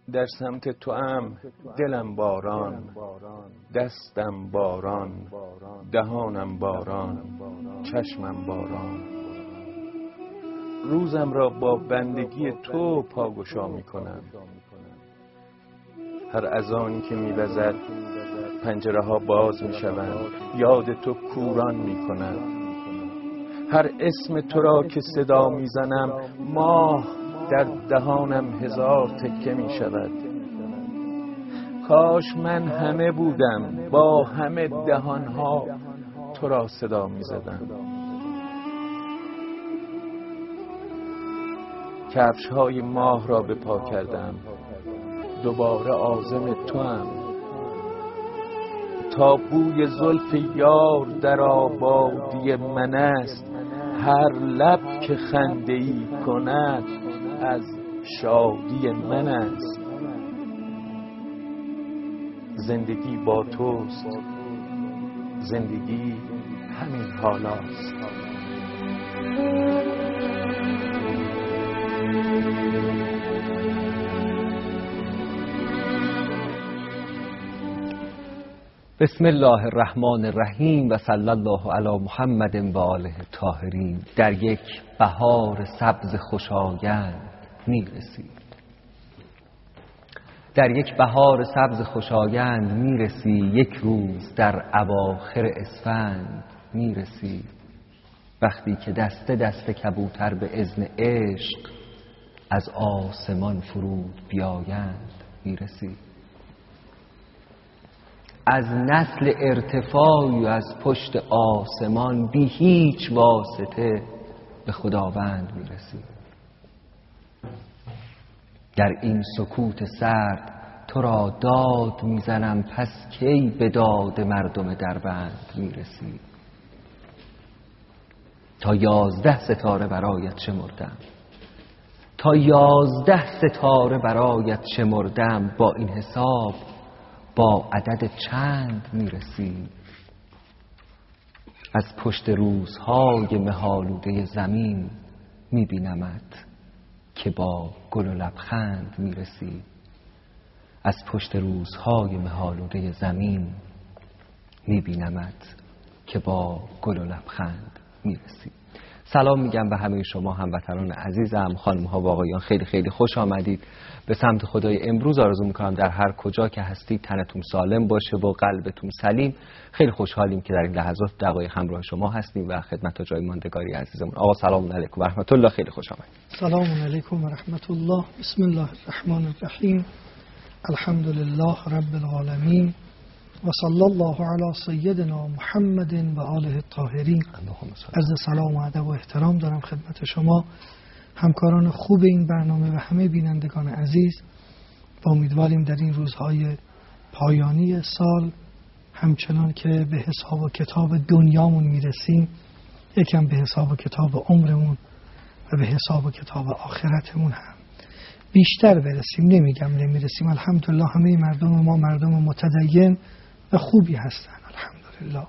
در سمت توام دلم باران، دستم باران، دهانم باران، چشمم باران. روزم را با بندگی تو پاگشا می کنم. هر اذانی که می وزد پنجره ها باز می شوند، یاد تو کوران می کنم. هر اسم تو را که صدا می زنم ماه در دهانم هزار تکه می شود. کاش من همه بودم با همه دهانها تو را صدا می زدم. کفش های ماه را به پا کردم، دوباره عازم تو هم. تا بوی زلف یار در آبادی من است، هر لب که خنده‌ای کند از شادی من است. زندگی با توست، زندگی همین حالاست. بسم الله الرحمن الرحیم و صلی الله علی محمد و آله الطاهرین. در یک بهار سبز خوشایند میرسی، در یک بهار سبز خوشایند میرسی، یک روز در اواخر اسفند میرسی. وقتی که دسته دسته کبوتر به اذن عشق از آسمان فرود بیایند میرسی. از نسل ارتفاعی و از پشت آسمان بی هیچ واسطه به خداوند میرسی. در این سکوت سرد تو را داد میزنم، پس کی به داد مردم دربند میرسی. تا 11 ستاره برایت شمردم، تا 11 ستاره برایت شمردم. با این حساب با عدد چند میرسی؟ از پشت روزهای مه‌آلوده زمین میبینمت که با گل و لبخند میرسی. از پشت روزهای مه‌آلوده زمین میبینمت که با گل و لبخند میرسی. سلام میگم به همه شما هموطنان عزیزم، خانم‌ها و آقایان. خیلی خیلی خوش آمدید به سمت خدای. امروز آرزو میکنم در هر کجا که هستید تنتون سالم باشه و قلبتون سلیم. خیلی خوشحالیم که در این لحظات دقایق همراه شما هستیم و خدمت جای ماندگاری عزیزمون. آقا سلام علیکم و رحمت الله. خیلی خوش آمدید. سلام علیکم و رحمت الله. بسم الله الرحمن الرحیم. الحمد لله رب العالمین و صلی الله علی سیدنا محمد و آله الطاهرین. عرض سلام و ادب و احترام دارم خدمت شما همکاران خوب این برنامه و همه بینندگان عزیز. و امیدواریم در این روزهای پایانی سال همچنان که به حساب و کتاب دنیامون میرسیم، یکم به حساب و کتاب عمرمون و به حساب و کتاب آخرتمون هم بیشتر برسیم. نمیگم نمیرسیم، الحمدلله همه مردم ما مردم متدین و خوبی هستن، الحمدلله.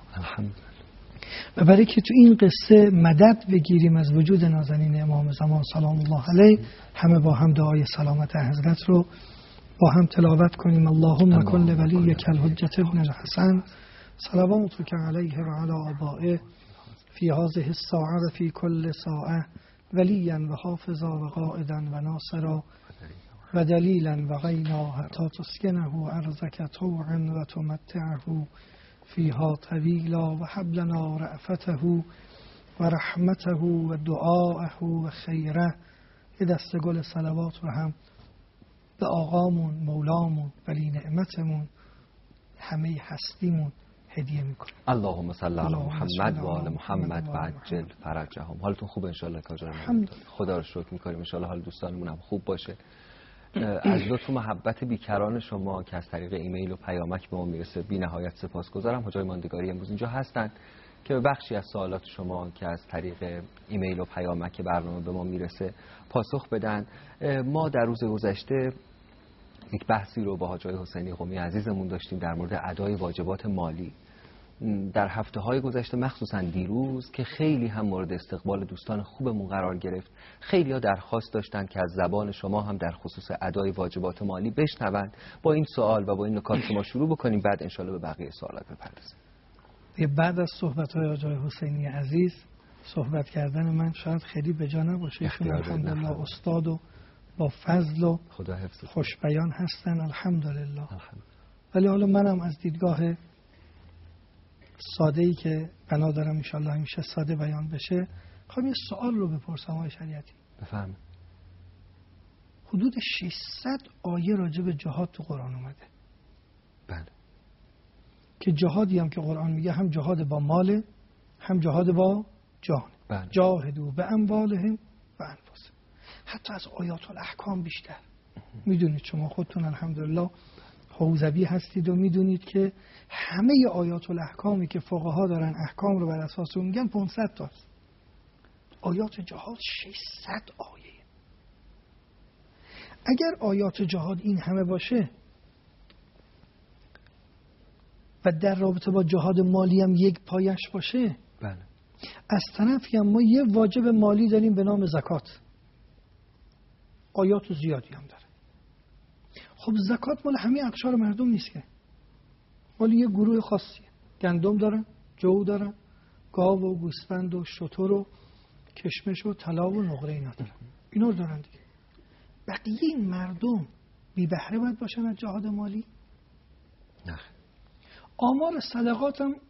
و برای که تو این قصه مدد بگیریم از وجود نازنین امام زمان سلام الله علیه، همه با هم دعای سلامت حضرت رو با هم تلاوت کنیم. اللهم کن لولیک الحجة ابن الحسن صلواتک علیه و علی آبائه فی هذه الساعه و فی کل ساعه ولیا و حافظا و قائدا و ناصرا و دلیلا و غینا حتی تسکنه ارضک طوعا و تمتعه فیها طویلا و حب لنا رأفته و رحمته و دعاءه و خیره. یه دسته گل صلوات رو هم به آقامون مولامون ولی نعمتمون همه هستیمون هدیه میکنیم. اللهم صل علی محمد و آل محمد و عجل فرجهم. حالتون خوبه ان شاء الله کاجا؟ خدا رو شکر میکنیم ان شاء الله حال دوستانمون هم خوب باشه. از لطف و محبت بیکران شما که از طریق ایمیل و پیامک به ما میرسه بی نهایت سپاسگزارم. حجای ماندگاری امروز اینجا هستن که به بخشی از سوالات شما که از طریق ایمیل و پیامک برنامه به ما میرسه پاسخ بدن. ما در روز گذشته یک بحثی رو با حاجی حسینی قمی عزیزمون داشتیم در مورد ادای واجبات مالی در هفته‌های گذشته مخصوصا دیروز که خیلی هم مورد استقبال دوستان خوبمون قرار گرفت. خیلی‌ها درخواست داشتن که از زبان شما هم در خصوص ادای واجبات مالی بشنوند. با این سوال و با این نکات شما شروع بکنیم، بعد انشالله به بقیه سوالات بپردازیم. بعد از صحبت‌های آقای حسینی عزیز صحبت کردن من شاید خیلی به جا نباشه. ایشون الحمدلله استاد و با فضل و خدا حفظ خوش بیان هستن الحمدلله. ولی حالا منم از دیدگاه ساده‌ای که بنا دارم ان شاءالله همیشه ساده بیان بشه، میخوام یه سوال رو بپرسم آقای شریعتی. بفرمایید. حدود 600 آیه راجع به جهاد تو قرآن اومده. بله. که جهادی هم که قرآن میگه هم جهاد با مال هم جهاد با جان. بله. جاهدوا باموالهم و انفسهم. حتی از آیات الاحکام بیشتر. میدونید شما خودتون الحمدلله حوزوی هستید و میدونید که همه آیات الاحکامی که فقها دارن احکام رو بر اساس اون میگن 500 تاست. آیات جهاد 600 آیه. اگر آیات جهاد این همه باشه و در رابطه با جهاد مالی هم یک پایش باشه، بله. از طرفی هم ما یه واجب مالی داریم به نام زکات. آیات زیادی هم داره. خب زکات مال همه اقشار مردم نیست که، مال یه گروه خاصیه. گندم دارن، جو دارن، گاو و گوسفند و شتر و کشمش و طلا و نقره اینا دارن. اینا رو دارن دیگه. بقیه این مردم بی بهره باید باشن از جهاد مالی؟ نه. آمار صدقات هم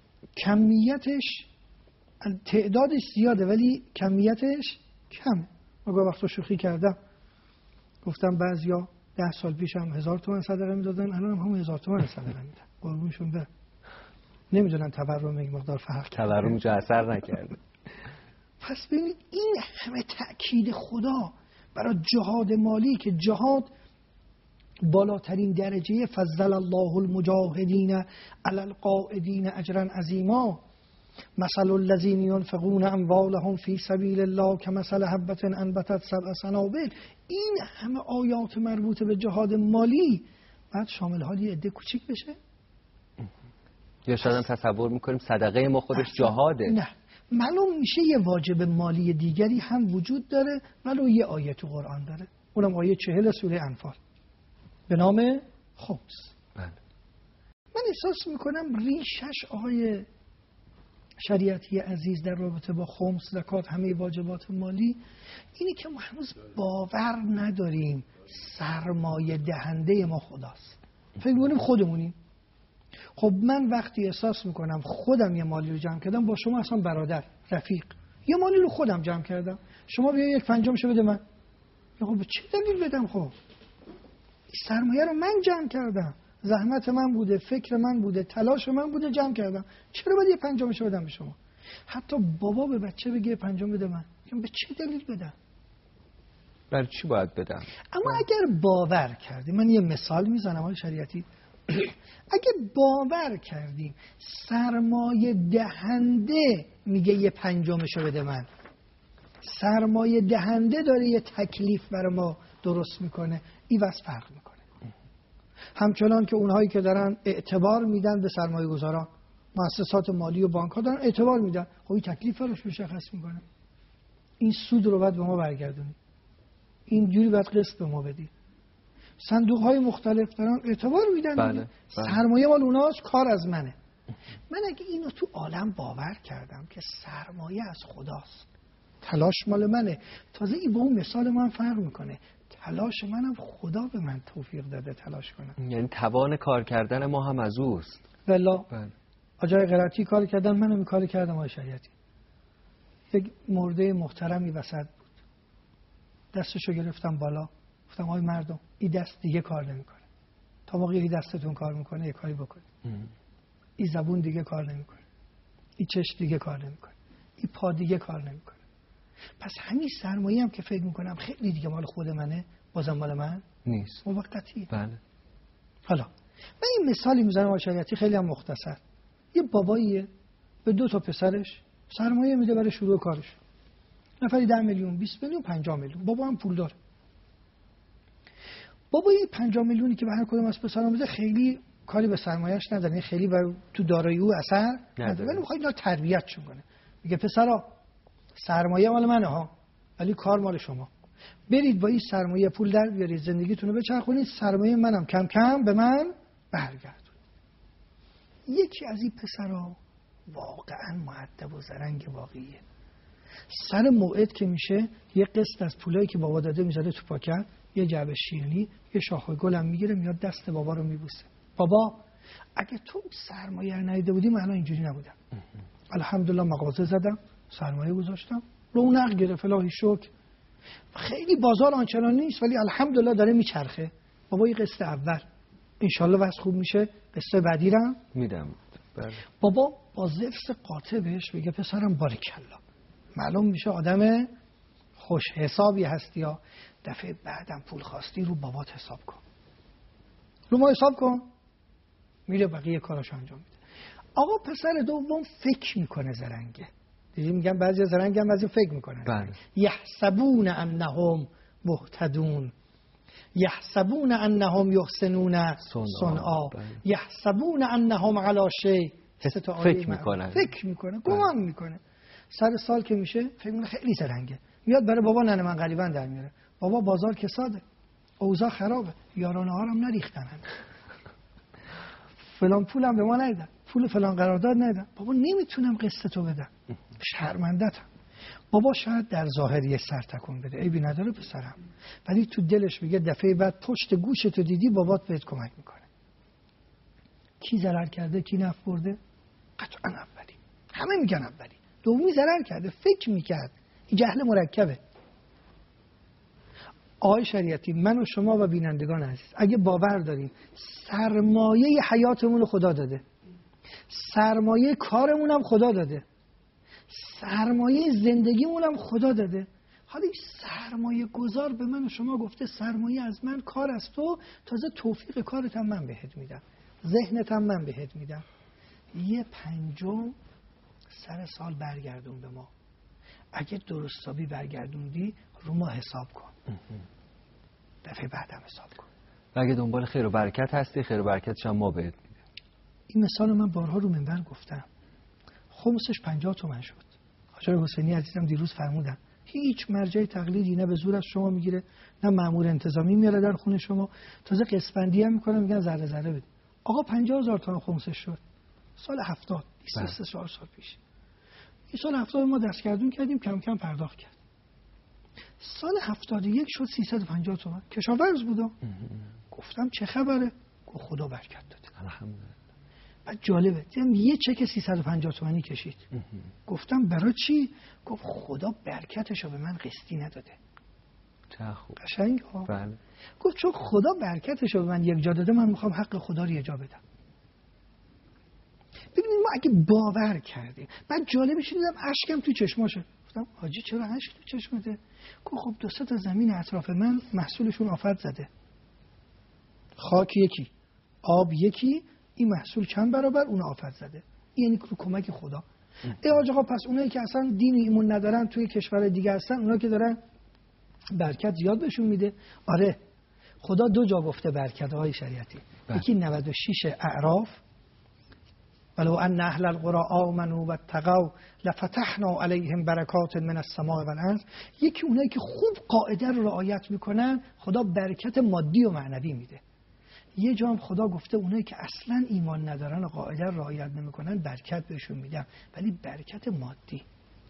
کمیتش تعدادش زیاده ولی کمیتش کمه. من وقتا شوخی کردم گفتم بعضیا 10 سال پیش هم 1000 تومان صدقه میدادن، الان هم 1000 تومان صدقه میدن. قربونشون برم. نمیدونن تورم یک مقدار فرق کرده. تورم جا اثر نکرده. پس ببینید این همه تأکید خدا برای جهاد مالی که جهاد بالاترین درجه فضل الله المجاهدین علی القاعدین اجرا عظیما مثل الذین ينفقون اموالهم فی سبیل الله کمثل حبة انبتت 7 سنابل. این همه آیات مربوط به جهاد مالی بعد شامل حال یه عده کوچیک بشه؟ یا شاید هم تصور میکنیم صدقه ما خودش جهاده. نه، معلوم میشه یه واجب مالی دیگری هم وجود داره ولو یه آیه تو قرآن داره، اونم آیه 40 سوره انفال به نام خمس. بله. من احساس میکنم ریشش آقای شریعتی عزیز در رابطه با خمس، زکات، همه واجبات مالی اینی که ما هنوز باور نداریم سرمایه دهنده ما خداست. فکر میکنیم خودمونیم. خب من وقتی احساس میکنم خودم یه مالی رو جمع کردم، با شما اصلا برادر، رفیق، یه مالی رو خودم جمع کردم، شما بیا 1/5 بده من. خب به چه دلیل بدم؟ خب این سرمایه رو من جمع کردم، زحمت من بوده، فکر من بوده، تلاش من بوده، جمع کردم، چرا باید 1/5 بدم به شما؟ حتی بابا به بچه بگه 1/5 بده من، به چه دلیل بدم؟ برای چی باید بدم؟ اما اگر باور کردیم، من یه مثال میزنم آقای شریعتی، اگه باور کردیم سرمایه دهنده میگه 1/5 بده من، سرمایه دهنده داره یه تکلیف برای ما درست میکنه، این واسه فرق میکنه. همچنان که اونهایی که دارن اعتبار میدن به سرمایه گذاران، مؤسسات مالی و بانک ها دارن اعتبار میدن، خب این تکلیف روش مشخص میکنه. این سود رو باید به ما برگردونی، اینجوری باید قسط به ما بدی. صندوق های مختلف دارن اعتبار میدن. بله. سرمایه مال اوناست، کار از منه. من اگه اینو تو عالم باور کردم که سرمایه از خداست، تلاش مال منه، تازه این با اون مثال من فرق میکنه، تلاش منم خدا به من توفیق داده تلاش کنم. یعنی توان کار کردن ما هم از اوست. بله. بله. آجای قرائتی کار کردن، منم این کار کردم آقای شریعتی. یک مرده محترمی وسط بود، دستشو گرفتم بالا، گفتم آقای مردم این دست دیگه کار نمیکنه، تا موقعی دستتون کار میکنه یه کاری بکنید. این زبون دیگه کار نمیکنه، این چشم دیگه کار نمیکنه، این پا دیگه کار نمیکنه. پس همین سرمایه هم که فکر میکنم خیلی دیگه مال خود منه، بازم مال من نیست، موقتیه. بله. حالا من این مثالی میزنم آقای شریعتی خیلی هم مختصر. یه باباییه به 2 تا پسرش سرمایه میده برای شروع کارش، نفری 10 میلیون، 20 میلیون، 50 میلیون. بابا هم پول داره. بابا این 50 میلیونی که به هر کدوم از پسران میده خیلی کاری به سرمایه‌اش نداره، این خیلی بر تو دارایی او اثر نداره، ولی میخواد اینا تربیتشون کنه. میگه پسرا سرمایه مال منه ها، ولی کار مال شما. برید با این سرمایه پول در بیارید، زندگیتون رو بچرخونید، سرمایه منم کم کم به من برگردونید. یکی از این پسرا واقعا مؤدب و زرنگ واقعیه. سر موعد که میشه یه قسط از پولایی که بابا داده میذاره تو پاکت، یه جعبه شیرینی، یه شاخه گلم میگیره، میاد دست بابا رو میبوسه. بابا اگه تو سرمایه رو ندیده بودی من الان اینجوری نبودم. الحمدلله مغازه زدم، سرمایه گذاشتم، رونق گرفت الهی شکر. خیلی بازار آنچنان نیست ولی الحمدلله داره میچرخه. بابا این قسط اول انشالله وضع خوب میشه، قسط بعدی رو میدم. بله. بابا با زفس قاطع بهش بگه پسرم باریکلا، معلوم میشه آدم خوش حسابی هستی، یا دفعه بعدم پول خواستی رو بابات حساب کن، رو ما حساب کن. میره بقیه کاراش انجام میده. آقا پسر دوم فکر میکنه زرنگه. دیدی میگم بعضی زرنگ هم بعضی فکر میکنن. بله. یحسبون انهم مهتدون، یحسبون انهم یحسنون صنعا، یحسبون انهم علی شیء. فکر میکنه، گمان میکنه. سر سال که میشه فکر میکنه خیلی زرنگه، میاد برای بابا ننه من غریبن در میاره. بابا بازار کساده، اوضاع خرابه، یارانه ها هم نریختن، فلان پولم به ما ندادن، پول فلان قرارداد ندادن. بابا نمیتونم قسطتو بدم، شرمنده‌ام. بابا شاید در ظاهر یه سر تکون بده، عیبی نداره پسرم، ولی تو دلش میگه دفعه بعد پشت گوشتو دیدی بابات بهت کمک میکنه. کی ضرر کرده کی نفع برده؟ قطعا اولی. همه میگن اولی. دومی ضرر کرده، فکر میکرد. این جهل مرکبه. آقای شریعتی، من و شما و بینندگان عزیز اگه باور داریم سرمایه حیاتمون رو خدا داده، سرمایه کارمون هم خدا داده، سرمایه زندگیمون هم خدا داده، حالا این سرمایه گذار به من و شما گفته سرمایه از من، کار از تو، تازه توفیق کارت هم من بهت میدم، ذهنت هم من بهت میدم، یه پنجم سر سال برگردون به ما. اگه درستابی برگردوندی رو ما حساب کن، دفعه بعدم حساب کن. اگه دنبال خیر و برکت هستی، خیر و برکتش هم ما بهت میدیم. این مثال من بارها رو منبر گفتم. خمسش 50 تومن شد. حاج حسینی عزیزم دیروز فرمودن هیچ مرجع تقلیدی نه به زور از شما میگیره نه مأمور انتظامی میاره در خونه شما، تازه قسطبندی هم میکنه، میگن ذره ذره بدید. آقا 50,000 تومان خمسش شد سال 70، 23 سال پیش. این سال 70 ما دستگردون کردیم، کم کم پرداخت کرد. سال 71 شد 350 تومان. کشاورز بودم. گفتم چه خبره؟ گفت خدا برکت داده. الحمدلله. بعد جالبه دیدم یه چک 350 تومانی کشید. گفتم برای چی؟ گفت خدا برکتشو به من قسطی نداده. چه خوب. قشنگ ها. بله. گفت چون خدا برکتشو به من یک جا داده، من میخوام حق خدا رو یه جا بدم. ببینید ما اگه باور کردیم، بعد جالبش دیدم اشکم تو چشماشه. گفتم حاجی چرا اشک تو چشمته؟ گفت خب 2 تا زمین اطراف من محصولشون آفت زده. خاک یکی، آب یکی، این محصول چند برابر اون آفت زده. یعنی رو کمک خدا. ای آقا پس اونایی که اصلا دین و ایمون ندارن توی کشور دیگه هستن، اونا که دارن برکت زیاد بهشون میده. آره خدا 2 جا گفته برکت های شریعتی. یکی 96 اعراف، ولو ان اهل القرى آمنوا واتقوا لفتحنا علیهم برکات من السماء والارض. یکی اونایی که خوب قاعده رو رعایت میکنن خدا برکت مادی و معنوی میده. یه جا هم خدا گفته اونایی که اصلا ایمان ندارن و قاعده رو رعایت نمیکنن برکت بهشون میدم، ولی برکت مادی.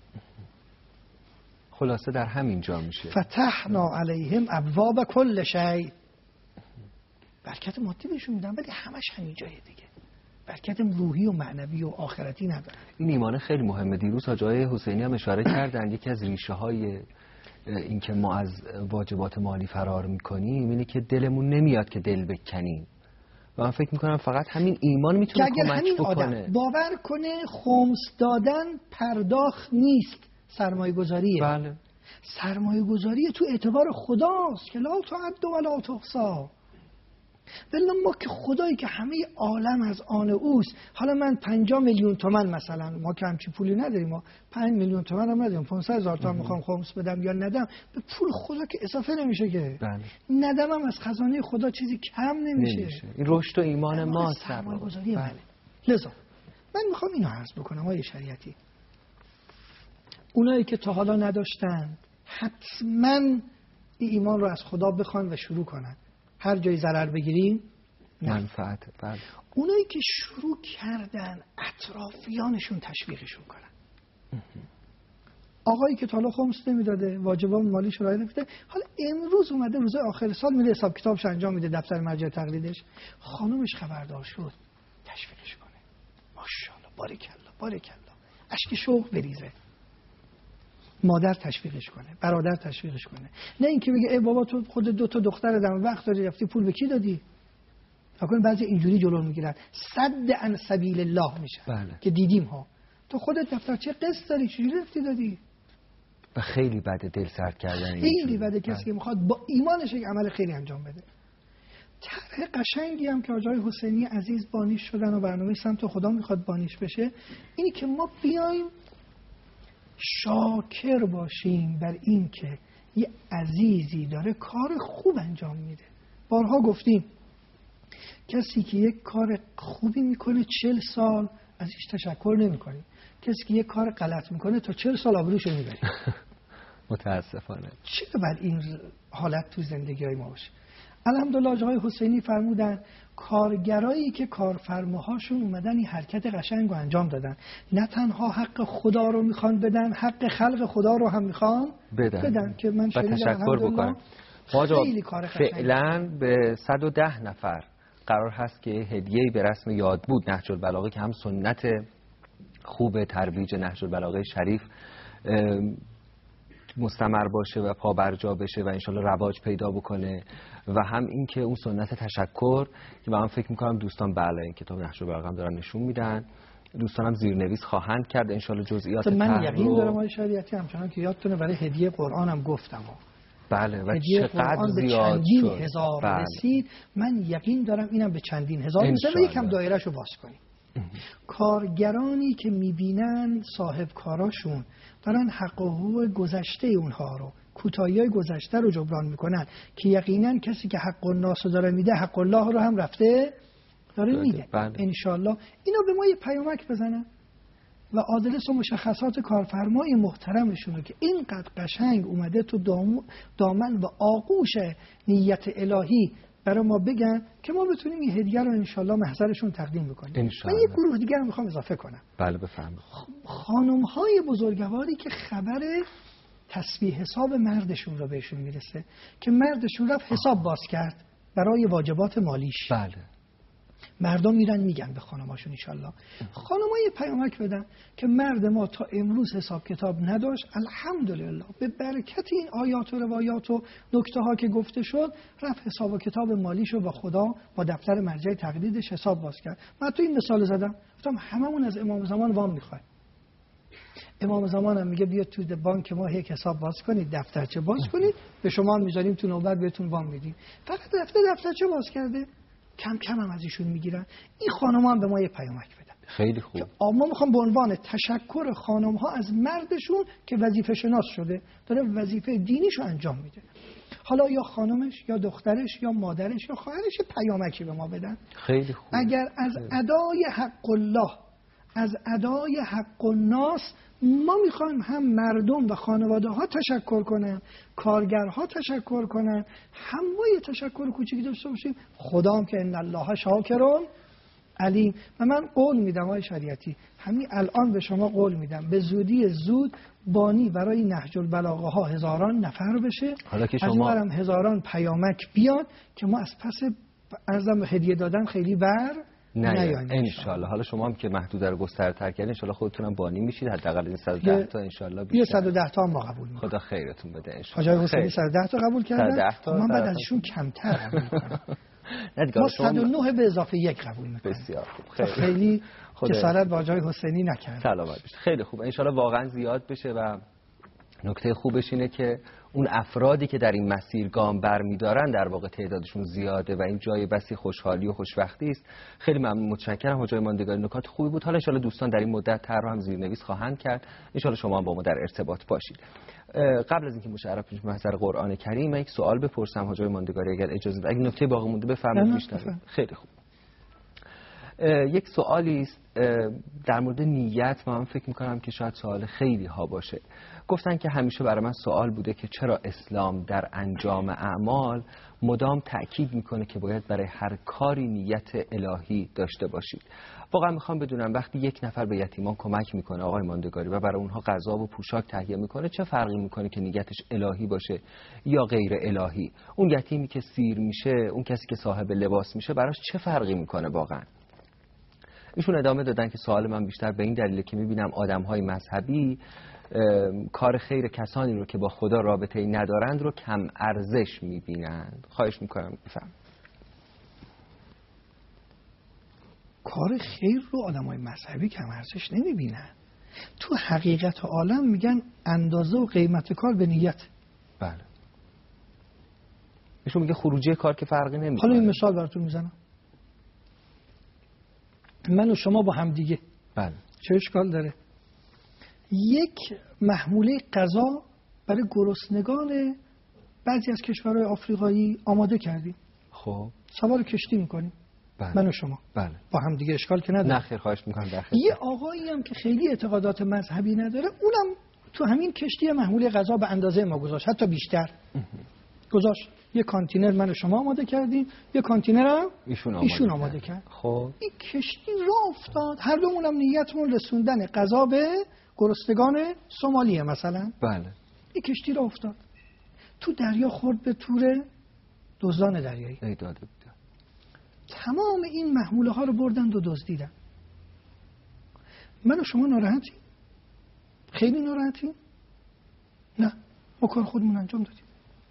خلاصه در همین جا میشه فتحنا علیهم ابواب کل شیء. برکت مادی بهشون میدم ولی همش همین جای دیگه. برکت روحی و معنوی و آخرتی نداره. این ایمان خیلی مهمه. دیروز حاج حسینی هم اشاره کردن یکی از ریشه های این که ما از واجبات مالی فرار میکنیم اینه که دلمون نمیاد که دل بکنیم و من فکر میکنم فقط همین ایمان میتونه کمک بکنه. باور کنه خمس دادن پرداخت نیست، سرمایه گذاریه. بله. سرمایه گذاری تو اعتبار خداست که لا تعد ولا تحصی. ولی ما که خدایی که همه عالم از آن اوست، حالا من 50 میلیون تومان مثلا، ما که همچین پولی نداریم، ما 5 میلیون تومان هم نداریم، 500,000 تومان میخوام خمس بدم یا ندم، به پول خدا که اضافه نمیشه که. بله. ندم هم از خزانه خدا چیزی کم نمیشه. این رشد و ایمان ما سرمایه‌گذاری منه. لذا من میخوام اینو عرض بکنم آقای شریعتی، اونایی که تا حالا نداشتن حتما این ایمان رو از خدا بخوان و شروع کنن. هر جای ضرر بگیریم منفعت. بله. اونایی که شروع کردن اطرافیانشون تشویقشون کنن. آقایی که تا حالا خمس نمیداده، واجبات مالیش رعایت نمیکنه، حالا امروز اومده روز آخر سال میره حساب کتابش انجام میده، دفتر مرجع تقلیدش، خانومش خبردار شد، تشویقش کنه. ماشاءالله، بارکالله، بارکالله، اشک شوق بریزه. مادر تشویقش کنه، برادر تشویقش کنه. نه اینکه بگه ای بابا تو خود 2 تا دختر دارم، وقت داری رفتی پول به کی دادی؟ فکر بعضی اینجوری جلو میگیرن، صد عن سبیل الله میشه. بله. که دیدیم ها، تو خودت دفترچه قسط داری، چجوری رفتی دادی؟ و خیلی بده دل سرد کردن، خیلی بده کسی که میخواد با ایمانش یک عمل خیلی انجام بده. طرح قشنگی هم که آقای حسینی عزیز بانیش شدن و برنامه سمت خدا میخواد بانیش بشه، اینی که ما بیایم شاکر باشیم بر این که یه عزیزی داره کار خوب انجام میده. بارها گفتیم کسی که یک کار خوبی میکنه 40 سال ازش تشکر نمیکنیم، کسی که یک کار غلط میکنه تا 40 سال آبروشو میبری. متاسفانه چرا بر این حالت تو زندگی های ما باشه؟ الحمدلله آقای حسینی فرمودن کارگرایی که کارفرماهاشون اومدن این حرکت قشنگ رو انجام دادن، نه تنها حق خدا رو میخوان بدن، حق خلق خدا رو هم میخوان بدن که من تشکر بکنم. فعلا به 110 نفر قرار هست که هدیه‌ای به رسم یاد بود نهج البلاغه که هم سنت خوب ترویج نهج البلاغه شریف مستمر باشه و پابرجا بشه و انشالله رواج پیدا بکنه، و هم این که اون سنت تشکر که من فکر میکنم دوستان بله این کتاب نهج البلاغه هم دارن نشون میدن، دوستانم زیرنویس خواهند کرد انشالله جزئیات من یقین دارم آقای شریعتی همچنان که یادتونه برای هدیه قرآن هم گفتم بله و هدیه چقدر به زیاد چندین شد. هزار بله. رسید. من یقین دارم اینم به چندین هزار میشه و یکم دایرهشو باز کنیم. کارگرانی که میبینن صاحب کاراشون دارن حق و حقوق گذشته اونها رو، کوتاهی‌های گذشته رو جبران میکنن که یقینا کسی که حق الناس رو داره میده حق الله رو هم رفته داره میده. انشالله اینا به ما یه پیامک بزنن و آدرس و مشخصات کارفرمای محترمشون رو که اینقدر قشنگ اومده تو دامن و آغوش نیت الهی برای ما بگن که ما بتونیم این هدیه رو انشالله محضرشون تقدیم بکنیم. من یه گروه دیگر رو میخوام اضافه کنم. بله بفرمایید. خانم‌های بزرگواری که خبر تسبیح حساب مردشون رو بهشون میرسه که مردشون رفت حساب باز کرد برای واجبات مالیش. بله. مردم میرن میگن به خانماشون انشالله خانم‌ها یه پیامک بدن که مرد ما تا امروز حساب کتاب نداشت، الحمدلله به برکت این آیات و روایات و نکته ها که گفته شد رفت حساب و کتاب مالیشو با خدا با دفتر مرجع تقلیدش حساب باز کرد. من تو این مثال زدم گفتم هممون از امام زمان وام میخوایم. امام زمان هم میگه بیاد تو بانک ما یک حساب باز کنید، دفترچه باز کنید، به شما میذاریم تو نوبت بهتون وام میدیم. فقط دفترچه باز کرده کم کم هم از ایشون میگیرن. این خانم‌ها هم به ما یه پیامک بدن. خیلی خوب. ما میخوام به عنوان تشکر خانم‌ها از مردشون که وظیفه شناس شده داره وظیفه دینیشو انجام میده، حالا یا خانمش یا دخترش یا مادرش یا خواهرش پیامکی به ما بدن. خیلی خوب. اگر از ادای حق الله، از ادای حق الناس ما میخوایم هم مردم و خانواده ها تشکر کنن، کارگرها تشکر کنن، هم ما یه تشکر کوچیکی داشته باشیم. خدا هم که ان الله شاکرون علیم. و من قول میدم آقای شریعتی، همین الان به شما قول میدم به زودی زود بانی برای نهج البلاغه ها هزاران نفر بشه، حالا که از شما اونورم هزاران پیامک بیاد که ما از پس ارزم هدیه دادن خیلی بر نه انشالله. حالا شما هم که محدود رو گسترتر کردین انشالله خودتونم بانی میشید، حداقل این 110 تا انشالله بیشتر. یه 110 تا ما قبول میکنیم. خدا خیرتون بده انشالله. حاجی حسینی 110 تا قبول کردن، من بعد ازشون کمتر قبول کنم. ما 109 به اضافه 1 قبول میکنیم. بسیار خوب. خیلی جسارت با حاجی حسینی نکرد. سلامت بشه. خیلی خوب. انشالله واقعا زیاد بشه و نکته خوبش اینه که اون افرادی که در این مسیر گام برمی‌دارن در واقع تعدادشون زیاده و این جای بسی خوشحالی و خوشبختی است. خیلی ممنون، متشکرم حاج ماندگاری، نکات خوبی بود. حالا ان شاءالله دوستان در این مدت طرح رو هم زیرنویس خواهند کرد، ان شاءالله شما هم با ما در ارتباط باشید. قبل از اینکه مشرف بشیم به محضر قرآن کریم، من یک سوال بپرسم حاج ماندگاری اگر اجازه بدید. اگه نکته باقی مونده بفرمایید بیشتر. خیلی خوب. یک سوالی است در مورد نیت. من فکر میکنم که شاید سوال خیلی ها باشه. گفتن که همیشه برای من سوال بوده که چرا اسلام در انجام اعمال مدام تأکید میکنه که باید برای هر کاری نیت الهی داشته باشید. واقعا میخوام بدونم وقتی یک نفر به یتیمان کمک میکنه آقای ماندگاری و برای اونها غذا و پوشاک تهیه میکنه، چه فرقی میکنه که نیتش الهی باشه یا غیر الهی؟ اون یتیمی که سیر میشه، اون کسی که صاحب لباس میشه، براش چه فرقی میکنه واقعا؟ ایشون ادامه دادن که سوال من بیشتر به این دلیله که میبینم آدم‌های مذهبی کار خیر کسانی رو که با خدا رابطه‌ای ندارند رو کم ارزش میبینند. خواهش میکنم بفهم. کار خیر رو آدم‌های مذهبی کم ارزش نمیبینن. تو حقیقت عالم میگن اندازه و قیمت کار به نیت. بله. ایشون میگه خروجی کار که فرقی نمیکنه. حالا این مثال براتون میزنم. من و شما با هم دیگه. بله. چه اشکال داره؟ یک محموله غذا برای گرسنگان بعضی از کشورهای آفریقایی آماده کردیم. خب سوار کشتی میکنیم. بله. من و شما. بله. با هم دیگه اشکال که نداره. نه خیر، خواهش میکنم داخل. یه آقایی هم که خیلی اعتقادات مذهبی نداره، اونم تو همین کشتی محموله غذا به اندازه ما گذاشت، حتی بیشتر. گذاشت. یه کانتینر من و شما آماده کردیم، یه کانتینر هم ایشون آماده کرد. خب این کشتی راه افتاد، هر دومون هم نیتمون رسوندن غذا به گرسنگان سومالیه مثلا. بله. این کشتی راه افتاد، تو دریا خورد به تور دزدان دریایی. ای داده بود. تمام این محموله ها رو بردن و دزدیدن. من و شما ناراحتیم؟ خیلی ناراحتیم؟ نه، ما کار خودمون انجام دادیم.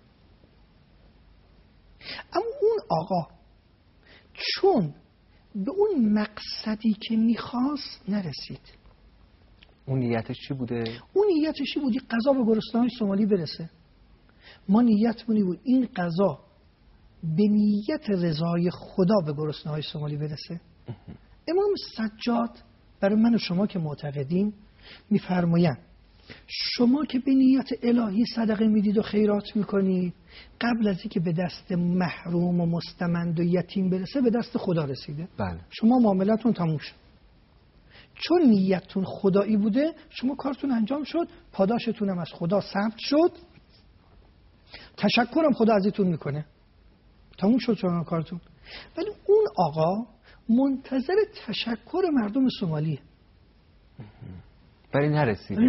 اما اون آقا چون به اون مقصدی که میخواست نرسید. اون نیتش چی بوده؟ اون نیتش چی بودی؟ غذا به گرسنه‌های سومالی برسه. ما نیتمون بود این غذا به نیت رضای خدا به گرسنه‌های سومالی برسه. امام سجاد برای من و شما که معتقدیم میفرمایند شما که به نیت الهی صدقه میدید و خیرات میکنید، قبل از اینکه به دست محروم و مستمند و یتیم برسه به دست خدا رسیده. بله. شما معاملتون تموم شد. چون نیتتون خدایی بوده، شما کارتون انجام شد، پاداشتون هم از خدا ثبت شد، تشکرم خدا ازتون میکنه، تموم شد شما کارتون. ولی اون آقا منتظر تشکر مردم سومالیه. ولی نرسید.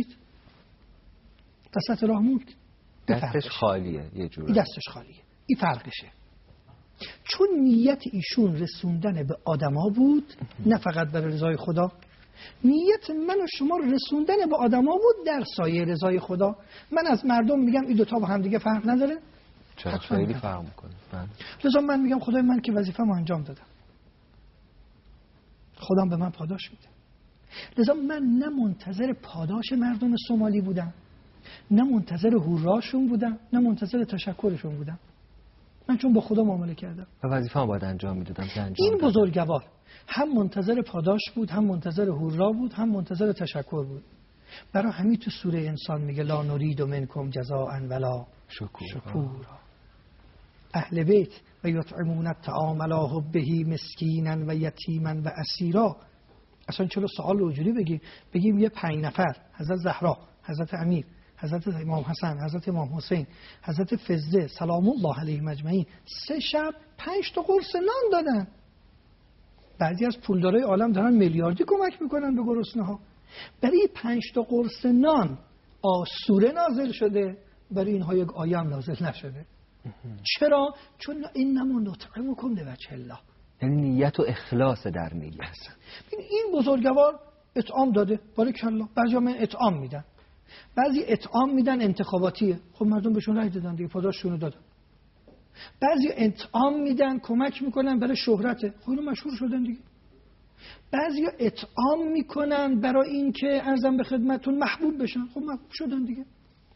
وسط راه موند. دستش خالیه یه جوری. دستش خالیه. این فرقشه. چون نیت ایشون رسوندن به آدما بود، نه فقط برای رضای خدا. نیت من و شما رسوندن به آدما بود در سایه رضای خدا. من از مردم میگم این دوتا با هم دیگه فرق نداره؟ چرا؟ خیلی فرق میکنه. لذا من میگم خدای من که وظیفه‌مو انجام دادم، خودم به من پاداش میده. لذا من نه منتظر پاداش مردم سومالی بودم، نه منتظر هوراشون بودم، نه منتظر تشکرشون بودم. من چون با خدا معامله کردم و وظیفه‌ام باید انجام میدادم که انجام این دادم. بزرگوار هم منتظر پاداش بود، هم منتظر هورا بود، هم منتظر تشکر بود. برای همین تو سوره انسان میگه لا نرید منکم جزاء ولا شکورا. اهل بیت و یطعمون الطعام علی حبه مسکینا و یتیما و اسیرا. اصلا چرا سوال رو اونجوری بگیم یه 5 نفر، حضرت زهرا، حضرت امیر، حضرت امام حسن، حضرت امام حسین، حضرت فزه سلام الله علیهم اجمعین 3 شب 5 تا قرص نان دادن. بعضی از پولدارای عالم دارن میلیاردی کمک میکنن به گرسنه‌ها. برای 5 تا قرص نان سوره نازل شده، برای اینها یک آیه هم نازل نشده. چرا؟ چون انما نطعمکم لوجه الله. یعنی نیت و اخلاص در نیت. این بزرگوار اطعام داده، بارکالله. بعضیا من اطعام میدن، بعضی اطعام میدن انتخاباتیه، خب مردم بهشون رای دادن دیگه، پاداششونو دادن. بعضی اطعام میدن کمک میکنن برای شهرته، خب اینا مشهور شدن دیگه. بعضی اطعام میکنن برای اینکه ارزم به خدمتتون محبوب بشن، خب محبوب شدن دیگه.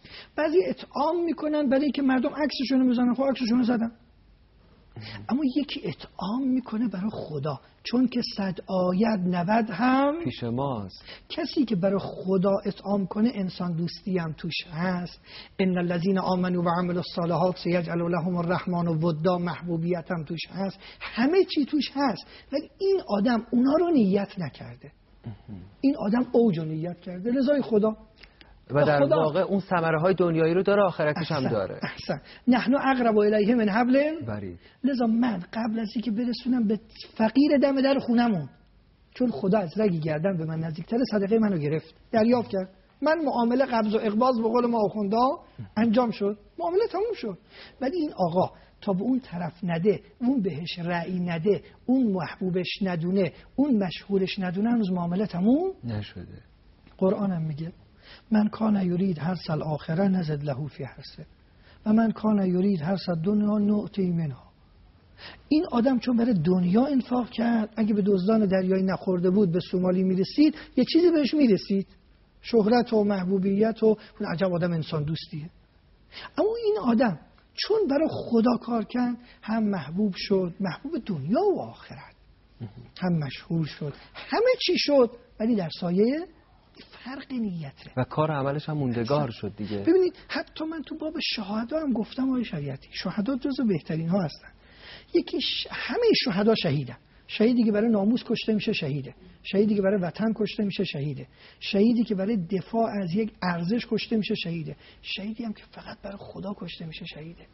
بعضی اطعام میکنن برای اینکه مردم عکسشون رو بزنن. خب عکسشون رو زدن. اما یکی اطعام میکنه برای خدا، چون که 100 آید 90 هم پیش ماست. کسی که برای خدا اطعام کنه انسان دوستی هم توش هست. ان الذين آمنوا وعملوا الصالحات سيجعل لهم الرحمن ودا، محبوبیت هم توش هست، همه چی توش هست. ولی این آدم اونا رو نیت نکرده، این آدم اوج رو نیت کرده رضای خدا و در واقع اون ثمره های دنیایی رو داره، آخرتش هم داره. احسن. نحن اقرب الیه من حبل الورید. لذا من قبل از اینکه برسونم به فقیر دم در خونمون، چون خدا از رگی گردن به من نزدیکتر، صدقه منو گرفت، دریافت کرد. من معامله قبض و اقباض به قول ما آخوندا انجام شد، معامله تموم شد. ولی این آقا تا به اون طرف نده، اون بهش رأی نده، اون محبوبش ندونه، اون مشهورش ندونه، هنوز معامله تموم نشده. قرآن هم میگه من کان یرید حرث الاخره نزد له فی حرثه و من کان یرید حرث الدنیا نؤتی منها. این آدم چون برای دنیا انفاق کرد، اگه به دزدان دریایی نخورده بود به سومالی میرسید، یه چیزی بهش میرسید، شهرت و محبوبیت، و عجب آدم انسان دوستیه. اما این آدم چون برای خدا کار کرد، هم محبوب شد، محبوب دنیا و آخرت، هم مشهور شد، همه چی شد، ولی در سایه فرق نیته و کار عملش هم موندگار شد دیگه. ببینید حتی من تو باب شهدا هم گفتم آقای شریعتی، شهدا جزو بهترین ها هستن. یکی همه شهدا شهیدن. شهیدی که برای ناموس کشته میشه شهیده، شهیدی که برای وطن کشته میشه شهیده، شهیدی که برای دفاع از یک ارزش کشته میشه شهیده، شهیدی هم که فقط برای خدا کشته میشه شهیده.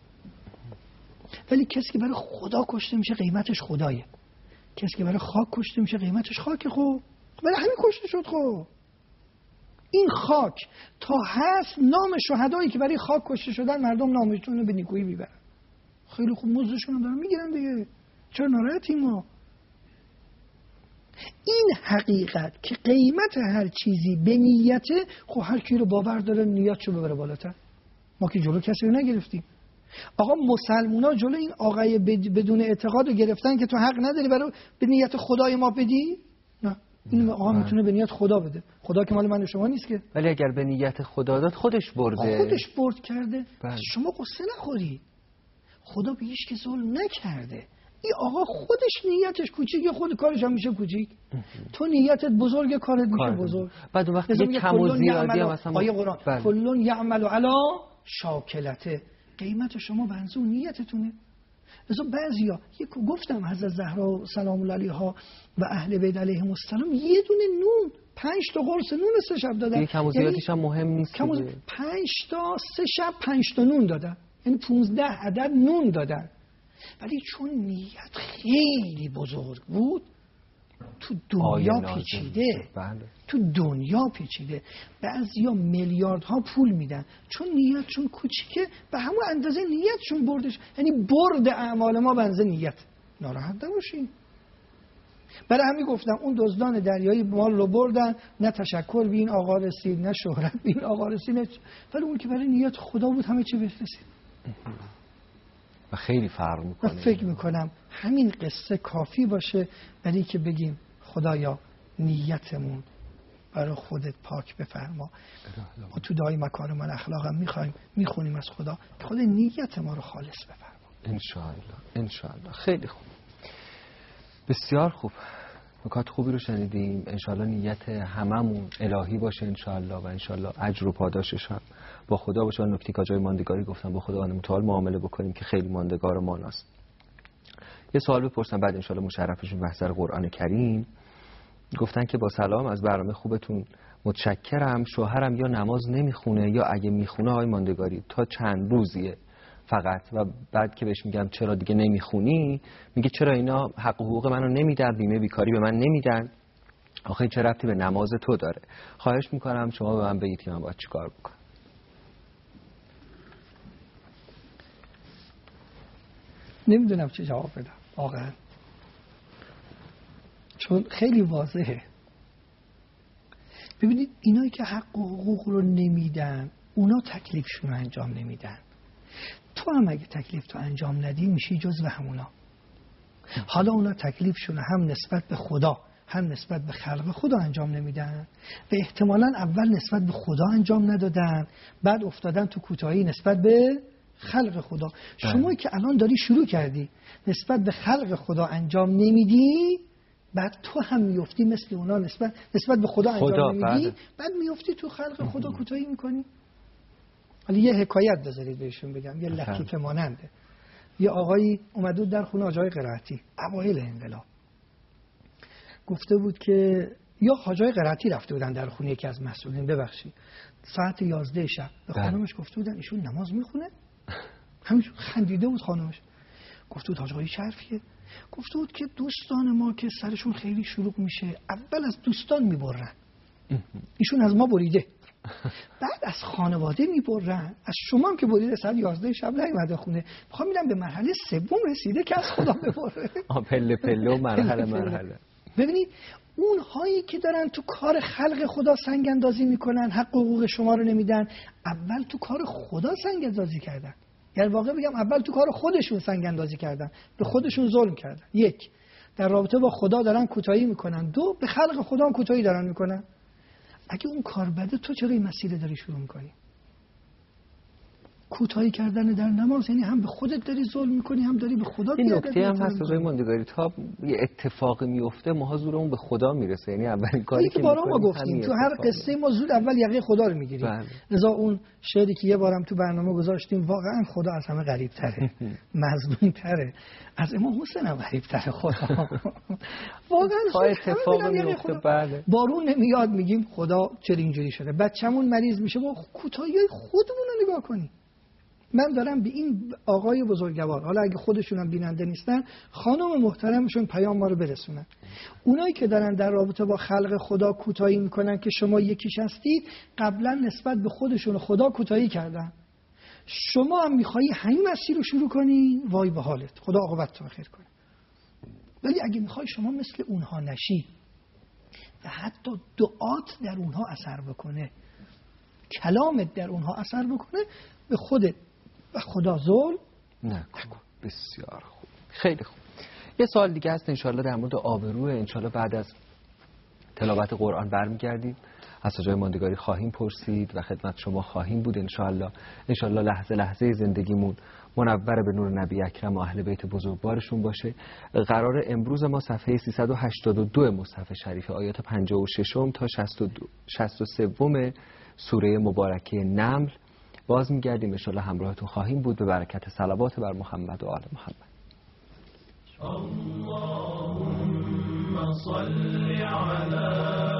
ولی کسی که برای خدا کشته میشه قیمتش خدایه، کسی که برای خاک کشته میشه قیمتش خاکه. خب برای همین کشته شد. خب این خاک تا هست نام شهدایی که برای خاک کشته شدن، مردم نامشون رو به نیکویی میبرن. خیلی خوب، مزدشون رو دارن میگیرن دیگه، چرا ناراحتیم ما؟ این حقیقت که قیمت هر چیزی به نیته، خب هر کی رو باور داره نیتشو ببره بالاتر. ما که جلو کسی رو نگرفتیم. آقا مسلمونا جلو این آقای بدون اعتقاد رو گرفتن که تو حق نداری برای به نیت خدای ما بدی؟ نه، این آقا میتونه به نیت خدا بده. خدا که مال من و شما نیست که. ولی اگر به نیت خدا داد خودش برده، خودش برد کرده. پس شما قصه نخورید، خدا به هیچ کی ظلم نکرده. این آقا خودش نیتش کوچیکه، خود کارش هم میشه کوچیک. تو نیتت بزرگه، کارت میشه بزرگ. بعد اون وقت یه کم و زیادی هم مثلا آیه قرآن کلون یعمل علی شاکلته، قیمت شما بنزون نیتتونه. مثلا بعضیا گفتم حضرت زهرا سلام الله علیها و اهل بیت علیهم السلام یه دونه نون 5 تا قرص نون 3 شب دادن. کم و زیادیش هم مهم نیست. 5 تا 3 شب 5 تا نون دادن، یعنی 15 عدد نون دادن. ولی چون نیت خیلی بزرگ بود، تو دنیا پیچیده. بله. تو دنیا پیچیده. بعضیا میلیاردها پول میدن، چون نیتشون کوچیکه به همون اندازه نیتشون بردش. یعنی برد اعمال ما به اندازه نیت. ناراحت نباشین. برای همین گفتم اون دزدان دریایی مال رو بردن، نه تشکر به این آقا رسید، نه شهرت به این آقا رسید، ولی اون که برای نیت خدا بود همه چی بهش رسید. و خیلی فرق میکنه. فکر میکنم همین قصه کافی باشه برای که بگیم خدایا نیتمون برای خودت پاک بفرما. ما تو دعای مکارم الاخلاق هم میخونیم از خدا که خود نیت ما رو خالص بفرما. انشاءالله. خیلی خوب، بسیار خوب، نکات خوبی رو شنیدیم. انشاءالله نیت هممون الهی باشه انشاءالله، و انشاءالله اجر و پاداشش هم با خدا باشه. نکته که جای ماندگاری گفتم، با خدا متعال معامله بکنیم که خیلی ماندگار ماناست. یه سوال بپرسم بعد انشاءالله مشرفشون بحث قرآن کریم. گفتن که با سلام از برنامه خوبتون متشکرم، شوهرم یا نماز نمیخونه یا اگه میخونه های ماندگاری تا چند روزیه فقط، و بعد که بهش میگم چرا دیگه نمیخونی، میگه چرا اینا حق و حقوق منو نمیدن، بیمه بیکاری به من نمیدن، آخه چه ربطی به نماز تو داره؟ خواهش میکنم شما به من بگید که من باید چیکار بکنم. نمیدونم چه جواب بدم واقعا، چون خیلی واضحه. ببینید اینایی که حق و حقوق رو نمیدن، اونا تکلیفشون رو انجام نمیدن. تو هم اگه تکلیف تو انجام ندی میشی جزو همونا. حالا اونا تکلیفشون هم نسبت به خدا، هم نسبت به خلق خدا انجام نمیدن و احتمالاً اول نسبت به خدا انجام ندادن، بعد افتادن تو کوتاهی نسبت به خلق خدا. شما که الان داری شروع کردی نسبت به خلق خدا انجام نمیدی، بعد تو هم میفتی مثل اونا نسبت به خدا انجام نمیدی، بعد میفتی تو خلق خدا کوتاهی میکنی. حالا یه حکایت بذارید بهشون بگم، یه لطیفه ماننده. یه آقایی اومده در خونه حاج آقای قرائتی اوایل انقلاب، گفته بود که یا حاج آقای قرائتی رفته بودن در خونه یکی از مسئولین، ببخشید ساعت 11 شب به خانمش گفته بودن ایشون نماز میخونه. همینجور خندیده بود خانمش، گفته بود حاج آقای چه حرفیه؟ گفته بود که دوستان ما که سرشون خیلی شلوغ میشه اول از دوستان میبرن، ایشون از ما بریده، بعد از خانواده میبرن، از شما هم که بریده ساعت 11 شب نیومده خونه، میخوام میرم به مرحله سوم رسیده که از خدا ببره. پله پله و مرحله. ببینید اون هایی که دارن تو کار خلق خدا سنگ اندازی میکنن، حق حقوق شما رو نمیدن، اول تو کار خدا سنگ اندازی کردن. یعنی واقعا بگم اول تو کار خودشون سنگ اندازی کردن، به خودشون ظلم کردن. یک، در رابطه با خدا دارن کوتاهی میکنن. دو، به خلق خدا هم کوتاهی دارن میکنن. اگه اون کار بده تو چرا این مسیر داری شروع میکنی؟ کوتاهی کردن در نماز یعنی هم به خودت داری ظلم میکنی هم داری به خدا این نکته هم هست آقای ماندگاری، تا یه اتفاقی میفته ماها زورمون به خدا میرسه، یعنی اولین کاری که بارا ما گفتیم تو هر قصه ما زود اول یقه خدا رو میگیریم. لذا اون شعری که یه بارم تو برنامه گذاشتیم، واقعا خدا از همه غریب تره، مظلوم تره، از امام حسین هم غریب تره خدا. واقعا تا اتفاقی میفته بعد بارون نمیاد میگیم خدا چرا اینجوری شده، بچه‌مون مریض میشه با کوتاهی خودمون رو نگاه کنیم. من دارم به این آقای بزرگوار، حالا اگه خودشون هم بیننده نیستن، خانم محترمشون پیام ما رو برسونن. اونایی که دارن در رابطه با خلق خدا کوتاهی میکنن که شما یکیش هستید، قبلا نسبت به خودشون خدا کوتاهی کردن. شما هم میخوایی همین مسیر رو شروع کنی، وای به حالت، خدا عاقبت رو بخیر کنه. ولی اگه میخوای شما مثل اونها نشی و حتی دعات در اونها اثر بکنه، کلامت در اونها اثر بکنه، به خودت و خدا ظلم نکن. بسیار خوب، خیلی خوب. یه سوال دیگه هست انشالله در مورد آبروه، انشالله بعد از تلاوت قرآن برمیگردیم از حاج آقای ماندگاری خواهیم پرسید و خدمت شما خواهیم بود انشالله لحظه لحظه زندگیمون منور به نور نبی اکرم و اهل بیت بزرگوارشون باشه. قرار امروز ما صفحه 382 مصحف شریف آیات 56 تا 63 سوره مبارکه نمل باز میگردیم انشالله همراهتون خواهیم بود به برکت صلوات بر محمد و آل محمد. اللهم صل علی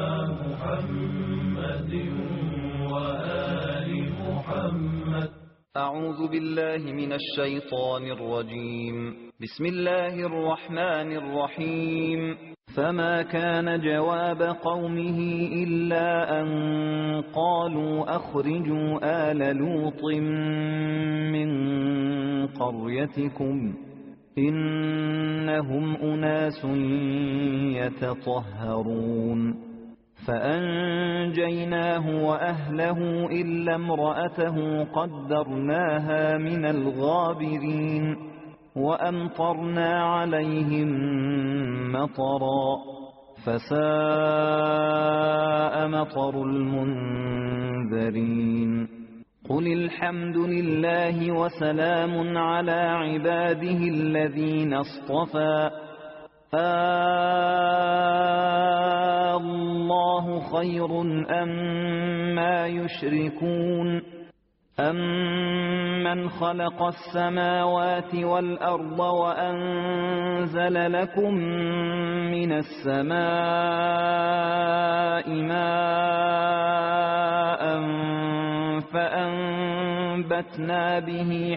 محمد و آل محمد. اعوذ بالله من الشیطان الرجیم. بسم الله الرحمن الرحیم. فما كان جواب قومه إلا أن قالوا أخرجوا آل لوط من قريتكم إنهم أناس يتطهرون فأنجيناه وأهله إلا امرأته قدرناها من الغابرين وأمطرنا عليهم مطرا فساء مطر المنذرين قل الحمد لله وسلام على عباده الذين اصطفى الله خير أما يشركون أمن خلق السماوات والأرض وأنزل لكم من السماء ماء فأنبتنا به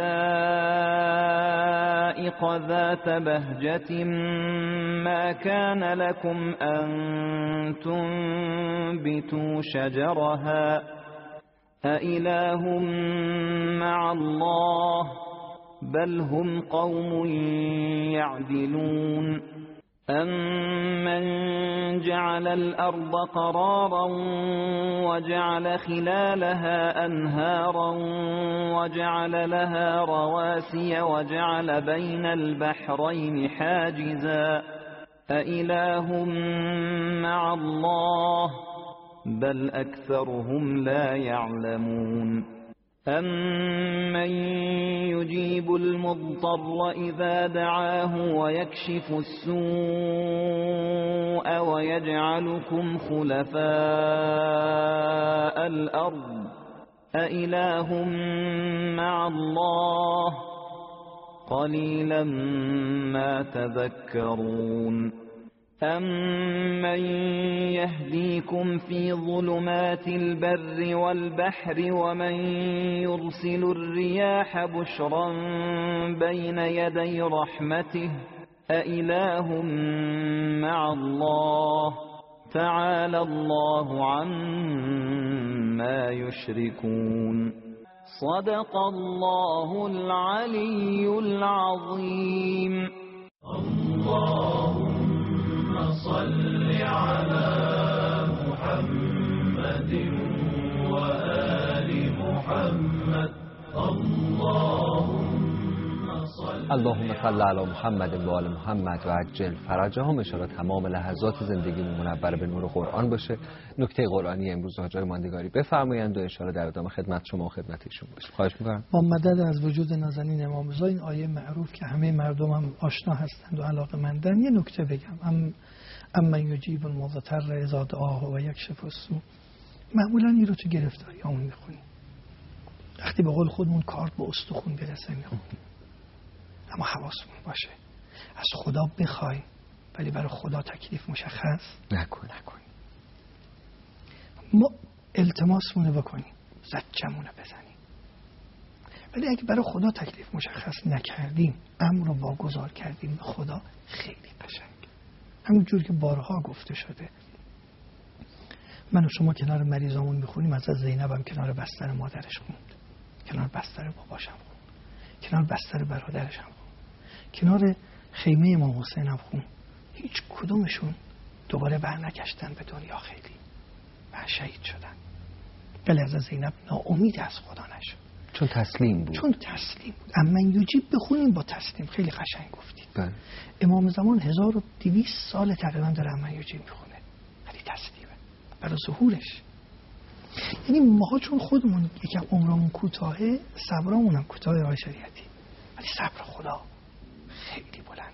حدائق ذات بهجة ما كان لكم أن تنبتوا شجرها أإله مع الله بل هم قوم يعدلون أمن جعل الأرض قرارا وجعل خلالها أنهارا وجعل لها رواسي وجعل بين البحرين حاجزا أإله مع الله بل أكثرهم لا يعلمون أمن يجيب المضطر إذا دعاه ويكشف السوء ويجعلكم خلفاء الأرض أإله مع الله قليلا ما تذكرون أمن يهديكم في ظلمات البر والبحر ومن يرسل الرياح بشرا بين يدي رحمته أإله مع الله تعالى الله عما يشركون صدق الله العلي العظيم. اللهم صل على محمد وآل محمد. اللهم صل علی محمد و آل محمد و عجل فرجهم. اشاره تمام لحظات زندگیمون منور به نور قرآن باشه. نکته قرآنی امروز حاجی ماندگاری بفرمایند و اشاره در ادامه خدمت شما و خدمت ایشون باشه. خواهش می‌کنم. با مدد از وجود نازنین امام رضا، این آیه معروف که همه مردم هم آشنا هستند و علاقه‌مندن، یه نکته بگم. اما یجیب المضطر اذا دعاه و یکشف السوء. معمولا این رو تو گرفتاریامون می‌خونیم. وقتی به قول خودمون کارت به استخون برسه می‌خونیم. اما حواسمون باشه از خدا بخوای ولی برای خدا تکلیف مشخص نکن. ما التماسمونه بکنیم، زجمونه بزنیم، ولی اگه برای خدا تکلیف مشخص نکردیم، امر رو واگذار کردیم به خدا، خیلی قشنگ. همونجور که بارها گفته شده، من و شما کنار مریضامون میخونیم، از زینبم کنار بستر مادرش خوند، کنار بستر باباشم خوند، کنار بستر برادرش هم خوند، کنار خیمه امام حسین هم خوند. هیچ کدومشون دوباره برنگشتن به دنیا خیلی و شهید شدن. ولی از زینب ناامید از خدا نشد، چون تسلیم بود. اما یجیب بخونیم با تسلیم. خیلی قشنگ گفتید. امام زمان 1200 سال تقریبا داره اما یجیب میخونه، ولی تسلیمه برای ظهورش. یعنی ماها چون خودمون یکم عمرمون کوتاهه، صبرامون هم کوتاهه آقای شریعتی، ولی صبر خدا خیلی بلنده.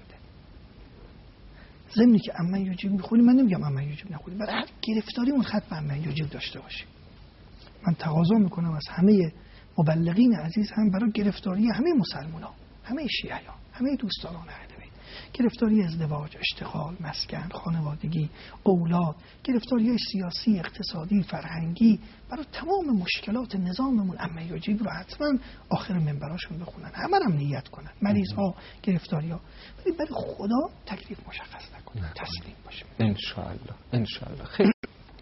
ضمنی که اما یجیب میخونیم، من نمیگم اما یجیب نخونیم، برای هر گرفتاریمون ختم اما یجیب داشته باشیم. من تقاضا میکنم از همه مبلغین عزیز هم برای گرفتاری همه مسلمانان، همه شیعیان، همه دوستان اهل بیت، گرفتاری ازدواج، اشتغال، مسکن، خانوادگی، اولاد، گرفتاری سیاسی، اقتصادی، فرهنگی، برای تمام مشکلات نظاممون اما یجیب رو حتما آخر منبراشون بخونن، همه هم نیت کنن، مریض ها، گرفتاری ها، ولی برای خدا تکلیف مشخص نکنن، تسلیم باشیم. انشاءالله. خیلی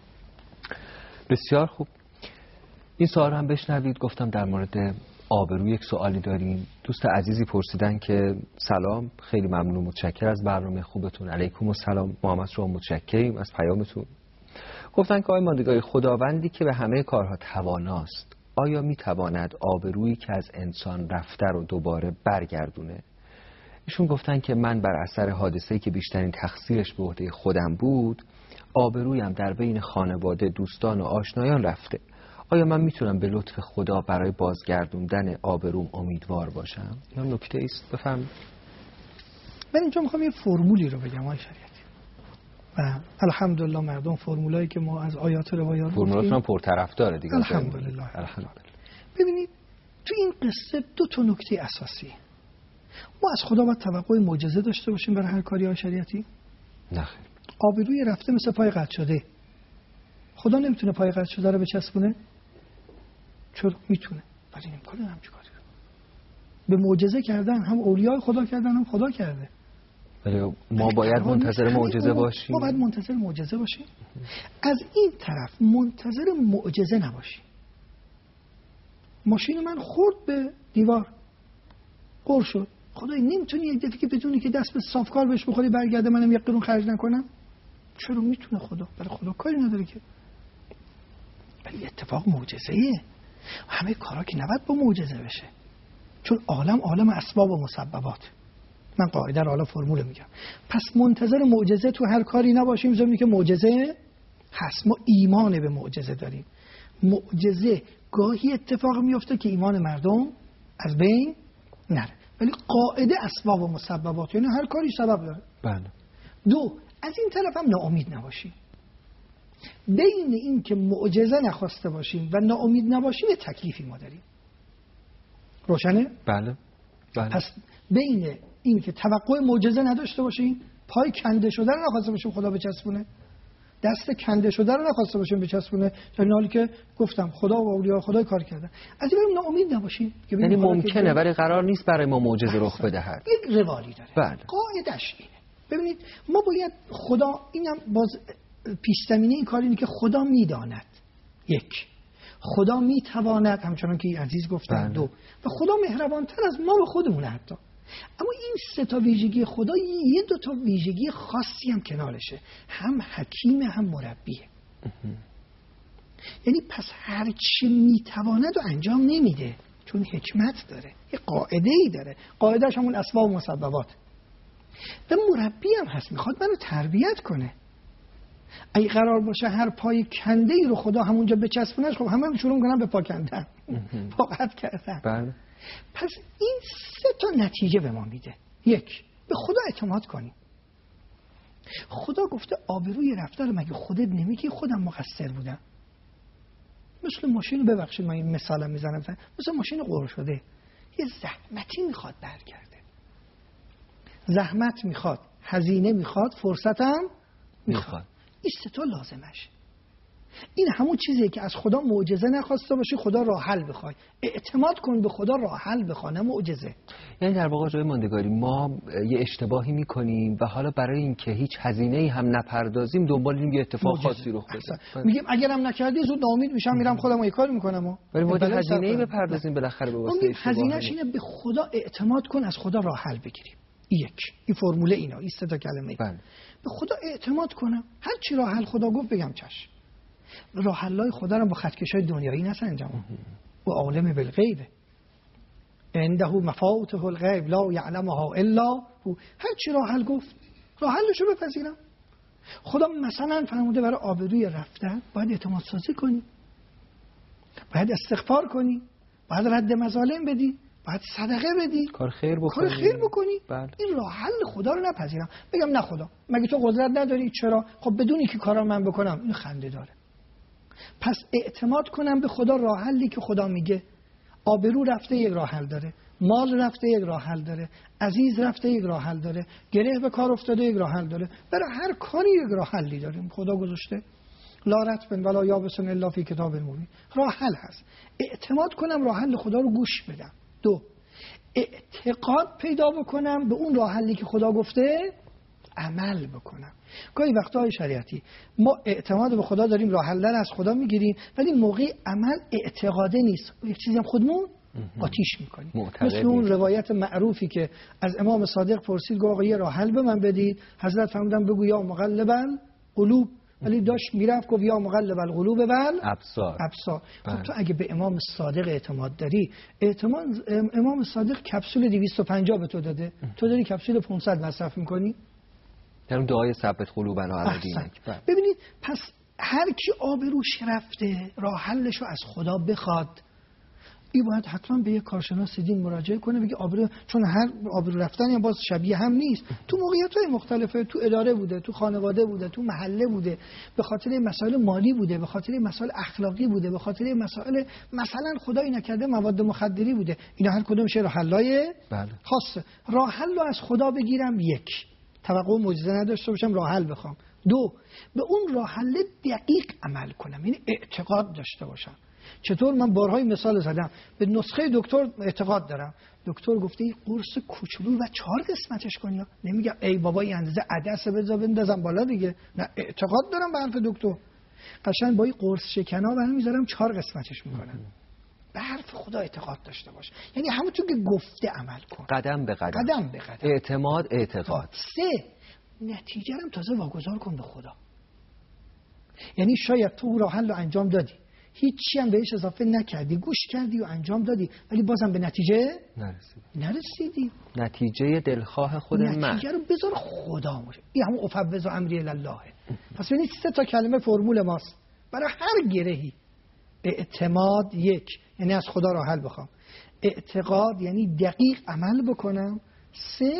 بسیار خوب. این سوال هم بشنوید. گفتم در مورد آبرو یک سوالی داریم. دوست عزیزی پرسیدن که سلام، خیلی ممنون و متشکر از برنامه خوبتون. علیکم السلام، محمد شما متشکریم از پیامتون. گفتن که آقای ماندگاری، خداوندی که به همه کارها تواناست، آیا میتواند آبرویی که از انسان رفته رو دوباره برگردونه؟ ایشون گفتن که من بر اثر حادثه‌ای که بیشترین تقصیرش به عهده خودم بود، آبرویم در بین خانواده، دوستان و آشنایان رفته. آیا من میتونم به لطف خدا برای بازگردوندن آبروم امیدوار باشم؟ این نکته است. بفهم. من اینجا میخوام یه فرمولی رو بگم آقای شریعتی، و الحمدلله مردم فرمولایی که ما از آیات روایات فرمولاتون هم پرطرفداره دیگه. الحمدلله. ببینید تو این قصه دو تا نکته اساسی. ما از خدا باید توقع معجزه داشته باشیم برای هر کاری آقای شریعتی؟ نه خیر. آبروی رفته مثل پای قطع شده، خدا نمیتونه پای قطع شده رو بچسبونه؟ چرا میتونه، ولی نمیکنه همچین کاری رو. به معجزه کردن هم اولیای خدا کردن، هم خدا کرده. ولی ما باید منتظر معجزه باشیم. ما باید منتظر معجزه باشیم. از این طرف منتظر معجزه نباشیم. ماشین من خورد به دیوار، قور شد. خدای نمیتونی یک دفعه که بدونی که دست به صافکار بهش بخوری برگرده منم یک قرون خرج نکنم؟ چرا میتونه خدا؟ برای خدا کاری نداره که. ولی اتفاق معجزه‌ایه. همه کارا که نباید با معجزه بشه، چون عالم اسباب و مسببات. من قاعده رو حالا فرمول میگم. پس منتظر معجزه تو هر کاری نباشیم، زمینی که معجزه هست. ما ایمان به معجزه داریم. معجزه گاهی اتفاق میفته که ایمان مردم از بین نره، ولی قاعده اسباب و مسببات، یعنی هر کاری سبب داره. بله. دو، از این طرف هم ناامید نباشیم. بین این که معجزه نخواسته باشیم و ناامید نباشیم یه تکلیفی ما داریم. روشنه؟ بله. بله. پس بین این که توقع معجزه نداشته باشیم، پای کنده شده رو نخواسته باشیم خدا بچسبونه، دست کنده شده رو نخواسته باشیم بچسبونه، در حالی که گفتم خدا و اولیاء خدا کار کردن. از این بریم ناامید نباشیم. یعنی ممکنه ولی قرار نیست برای ما معجزه رخ بدهد. یک روالی داره. بله. قاعدش اینه. ببینید ما باید خدا، اینم باز پیش زمینه این کار اینه که خدا میداند. یک، خدا میتواند، همچنان که عزیز گفتن. بله. دو، و خدا مهربانتر از ما به خودمونه حتی. اما این سه تا ویژگی خدا یه دو تا ویژگی خاصی هم کنارشه، هم حکیم هم مربیه. یعنی پس هر چی میتواند و انجام نمیده، چون حکمت داره، یه قاعده ای داره، قاعدهش همون اسباب و مسببات. و مربی هم هست، میخواد منو تربیت کنه. اگه قرار باشه هر پای کنده ای رو خدا همونجا بچسبونش، خب همه شروع میکنن به پا کندن، فقط کردن. بله. پس این سه تا نتیجه به ما میده. یک، به خدا اعتماد کنیم. خدا گفته آبروی رفته رو مگه خودت نمیگی خودم مقصر بودم؟ مثل ماشین، ببخشید من این مثالم میزنم، مثل ماشین قور شده، یه زحمتی میخواد برگرده، زحمت میخواد، هزینه میخواد، فرصت هم میخواد. این سه تا لازمش. این همون چیزیه که از خدا معجزه نخواسته باشی، خدا راه حل بخوای. اعتماد کن به خدا، راه حل بخوای، نه معجزه. یعنی در واقع جای ماندگاری ما یه اشتباهی میکنیم و حالا برای اینکه هیچ هزینه‌ای هم نپردازیم دنبال این یه اتفاق خاصی رخ بده. میگیم اگرم نکردی زود ناامید میشم، میرم خودم یه کاری میکنم. ولی ما هزینه‌ای بپردازیم بالاخره به واسطه اشتباه. هزینه‌اش اینه به خدا اعتماد کن، از خدا راه حل بگیریم. یک، این فرموله اینا، این سه تا کلمه. بله. به خدا اعتماد کنم، هر چی راه حل خدا گفت بگم چشم. راه حلای خدا رو با خطکشای دنیایی نسن انجام. و عالم بالغیب عنده مفاتیح الغیب لا یعلمها الا هو. هر چی راه حل گفت راه حلشو بپذیرم. خدا مثلا فرموده برای آبروی رفتن باید اعتماد سازی کنی، باید استغفار کنی، باید رد مظالم بدی، باید صدقه بدی، کار خیر بکنی. بله. این راه حل خدا رو نپذیرم، بگم نه خدا مگه تو قدرت نداری؟ چرا؟ خب بدونی که کارا من بکنم. این خنده داره. پس اعتماد کنم به خدا، راه حلی که خدا میگه. آبرو رفته یک راه حل داره، مال رفته یک راه حل داره، عزیز رفته یک راه حل داره، گره به کار افتاده یک راه حل داره. برای هر کاری یک راه حلی داریم خدا گذاشته. لا رطب ولا یابس الا فی کتاب مبین. راه حل هست. اعتماد کنم راه حل خدا رو گوش بدم. دو، اعتقاد پیدا بکنم به اون راه حلی که خدا گفته، عمل بکنم. گاهی وقت‌های شریعتی ما اعتماد به خدا داریم، راه حل از خدا میگیریم، ولی موقع عمل اعتقاده نیست، یک چیزی هم خودمون آتیش میکنیم. مثل اون روایت معروفی که از امام صادق پرسید، گفت آقا یه راه حل به من بدید. حضرت فرمودن بگو یا مقلب القلوب، ولی داشت میرفت گفت یا مقلب القلوب والابصار. خب تو اگه به امام صادق اعتماد داری، امام صادق کپسول 250 به تو داده، تو داری کپسول 500 مصرف میکنی. در دعای ثبت قلوبنا علی دینک. ببینید پس هر کی آبروش رفته راه حلشو از خدا بخواد. این باید حتما به یک کارشناس دین مراجعه کنه، بگه آبرو، چون هر آبرو رفتن باز شبیه هم نیست. تو موقعیت‌های مختلفه، تو اداره بوده، تو خانواده بوده، تو محله بوده، به خاطر مسائل مالی بوده، به خاطر مسائل اخلاقی بوده، به خاطر مسائل مثلا خدایی نکرده مواد مخدری بوده. اینا هر کدوم میشه راه حلای خاصه. راه حل رو از خدا بگیرم. یک، توقع معجزه نداشته باشم، راه حل بخوام. دو، به اون راه حل دقیق عمل کنم، یعنی اعتقاد داشته باشم. چطور؟ من بارهای مثال زدم. به نسخه دکتر اعتقاد دارم. دکتر گفته این قرص کوچولو و 4 قسمتش کنی. نمیگم ای بابا این اندازه عدسه بندازم بالا دیگه. نه، اعتقاد دارم به حرف دکتر. قشنگ با این قرص شکنا برام میذارم 4 قسمتش میکنم. به حرف خدا اعتقاد داشته باش، یعنی همونطور که گفته عمل کن، قدم به قدم. اعتماد. 3، نتیجه رو تازه واگذار کن به خدا. یعنی شاید تو راه حل رو انجام دادی، هیچی هم بهش اضافه نکردی، گوش کردی و انجام دادی، ولی بازم به نتیجه نرسیدی. نتیجه دلخواه خود من، نتیجه رو بذار خدا باشه. این همون افوض امری الله. پس ببینید 3 تا کلمه فرمول ماست برای هر گرهی. اعتماد، یک یعنی از خدا راه حل بخوام. اعتقاد یعنی دقیق عمل بکنم. 3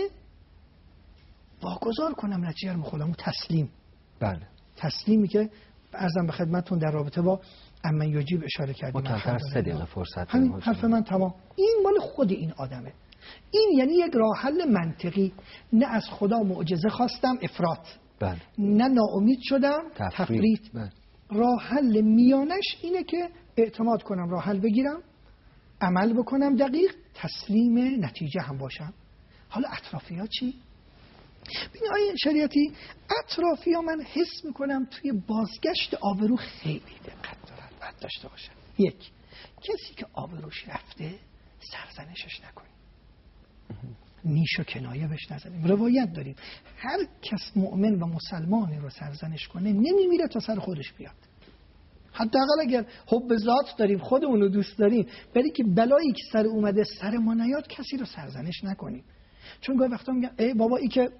واگذار کنم نتیجه رو خودم. تسلیم. بله. تسلیمی که عرضم به خدمتتون در رابطه با امن یجیب اشاره کردیم. ما کمتر از 3 دقیقه فرصت همین حرف من تمام. این مال خود این آدمه. این یعنی یک راه حل منطقی. نه از خدا معجزه خواستم افراط، بله. نه ناامید شدم تفریط. بله. راه حل میانش اینه که اعتماد کنم، راه حل بگیرم، عمل بکنم دقیق، تسلیم نتیجه هم باشم. حالا اطرافی‌ها چی؟ ببین آیه شریعتی، اطرافی‌ها من حس میکنم توی بازگشت آبرو خیلی دقت دارن، باید داشته باشن. یک، کسی که آبروش رفته سرزنشش نکنیم، نیش و کنایه بهش نزنیم. روایت داریم هر کس مؤمن و مسلمانی رو سرزنش کنه نمیمیره تا سر خودش بیاد. حداقل اگر حب ذات داریم، خودمون رو دوست داریم، ولی که بلایی که سر اومده سر ما نیاد کسی رو سرزنش نکنیم. چون گاهی وقتا میگن ای بابا ای که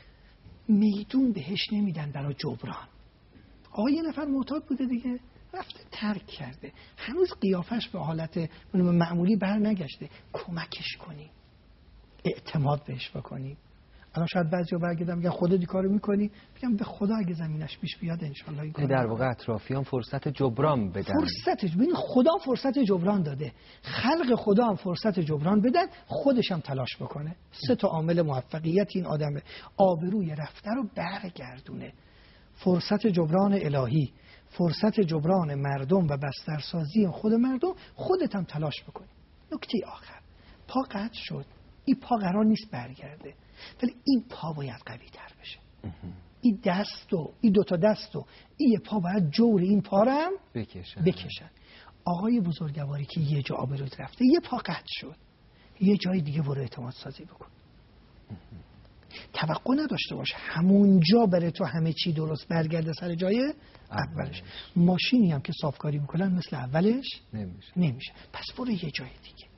میدون بهش نمیدن برای جبران. آقا یه نفر معتاد بوده دیگه، رفته ترک کرده، هنوز قیافش به حالت معمولی بر نگشته، کمکش کنیم، اعتماد بهش بکنیم. الان شاید بعضیا برگردن میگن خودت کارو میکنی، میگم به خدا اگه زمینش پیش بیاد ان شاءالله این کارو. در واقع اطرافیان فرصت جبران بدن. فرصتش ببین، خدا فرصت جبران داده، خلق خدا هم فرصت جبران بدن، خودش هم تلاش بکنه. 3 تا عامل موفقیت این آدمه. آبروی رفته رو برگردونه، فرصت جبران الهی، فرصت جبران مردم و بسترسازی خود مردم، خودت هم تلاش بکنی. نکته آخر، پا قطع شد، این پا قرار نیست برگرده، ولی این پا باید قوی تر بشه. این دست و این 2 تا دست و این پا باید جور این پا رو هم بکشن. آقای بزرگواری که یه جا آبروت رفته، یه پا قطع شد، یه جای دیگه برو اعتماد سازی بکن. توقع نداشته باش همونجا بره تو همه چی درست برگرده سر جای اولش. ماشینی هم که صافکاری میکنن مثل اولش نمیشه. پس برو یه جای دیگه.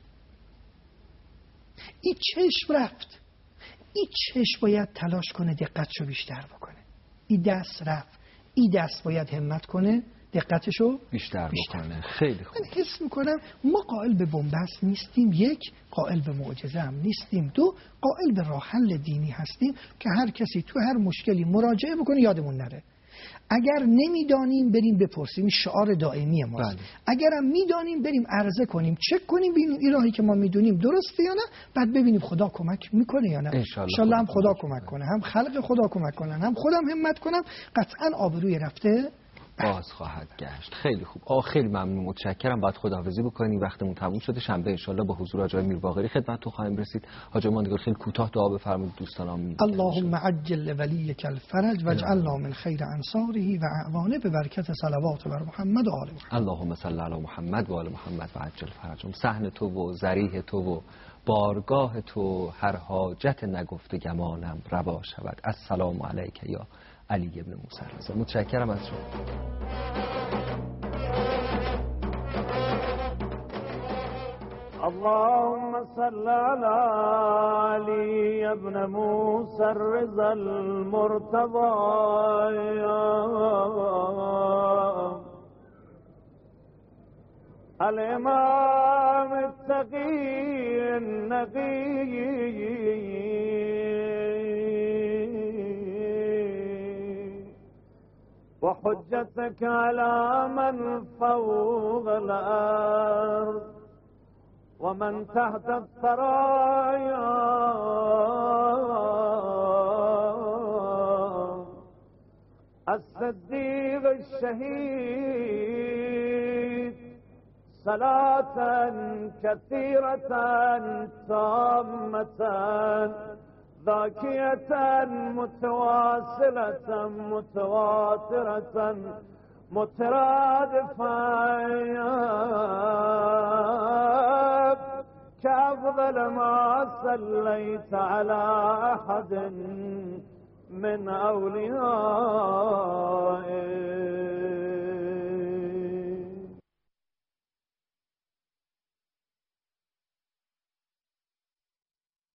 این چشم رفت، این چشم باید تلاش کنه دقتشو بیشتر بکنه. این دست رفت، این دست باید همت کنه دقتشو بیشتر بکنه. خیلی خوب. من حس میکنم ما قائل به بنبست نیستیم، 1 قائل به معجزه هم نیستیم، 2 قائل به راه حل دینی هستیم که هر کسی تو هر مشکلی مراجعه بکنه یادمون نره. اگر نمیدانیم بریم بپرسیم، شعار دائمی ماست. اگر هم میدانیم بریم عرضه کنیم، چک کنیم ببینیم این راهی که ما میدونیم درسته یا نه، بعد ببینیم خدا کمک میکنه یا نه. انشالله هم خدا کمک کنه، هم خلق خدا کمک کنن، هم خودم همت کنم، قطعا آبروی رفته باز خواهد گشت. خیلی خوب. خیلی ممنون، متشکرم. باید خداحافظی بکنیم، وقتمون تموم شده. شنبه ان شاءالله با حضور حاج میر باقری خدمتتون خواهیم رسید. حاج ماندگار خیلی کوتاه دعا بفرمایید دوستانم. اللهم عجل ولیک الفرج واجعلنا من خیر انصاره و اعوانه به برکت صلوات بر محمد و آل محمد. اللهم صل علی محمد و آل محمد و عجل فرجهم. صحن تو و ذریح تو و بارگاه تو هر حاجت نگفته گمانم روا شود. السلام علیک یا علی ابن موسی رضا. متشکرم از شما. اللهم صل على علي ابن موسى الرضا المرتضى الإمام التقي النقي وحجتك على من فوق الأرض ومن تحت الثرايا الصديق الشهيد صلاة كثيرة تامة ذاكية متواصلة متواترة مترادفة كأفضل ما صليت على أحد من أولياء